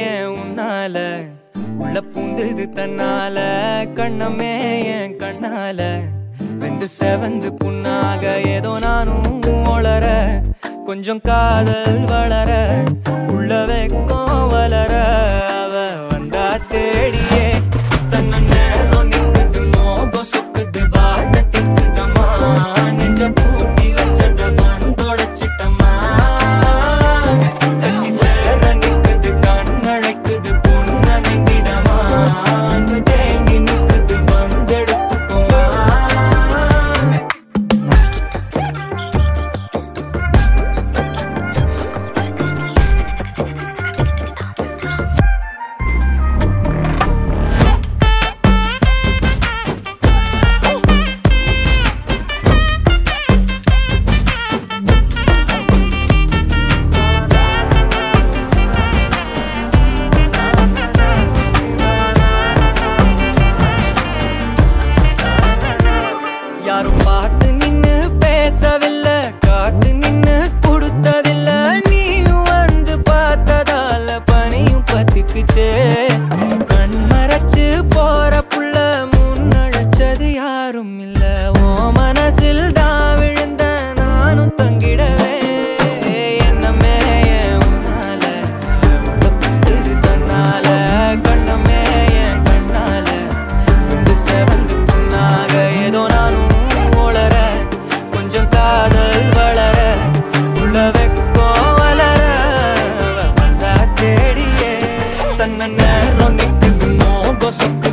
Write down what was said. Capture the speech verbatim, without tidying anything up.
ஏன் உன்னால உள்ள பூந்தது தன்னால கண்ணமே என் கண்ணால வெந்து செவந்து புண்ணாக ஏதோ நானும் ஒளர கொஞ்சம் காதல் வளர உள்ள வெக்கம் வளர அவ வந்தா தேடியே தன்ன நேரம் நிக்குது மோகம் சொக்குது வாட்ட திக்குதம்மா நெஞ்ச பூட்டி வச்சத வந்தொடச்சிட்டம்மா கட்சி சேர நிக்குது கண்ணழைக்குது பொண்ண நெங்கிடமா அன்பு தேங்கி நிக்குது வந்தெடுத்துக்குமா யாரும் பார்த்து நின்னு பேசவில்லை காத்து நின்னு கொடுத்ததில்லை நீயும் வந்து பார்த்ததால பனியும் பத்திக்குச்சே கண் மறைச்சு போற புள்ள முன்னழைச்சது யாரும் இல்ல ஓ மனசில் தான் விழுந்த நானும் தங்கிடவே என்னமே உன்னால உள்ள புந்தது தன்னால கண்ணமே என் கண்ணால வந்து செவந்து புண்ணாக ஏதோ நானும் கொஞ்சம் காதல் வளர உள்ள வெக்கம் வளர வந்தா தேடியே தன்ன நேரம் நிக்குது மோகம் சொக்கு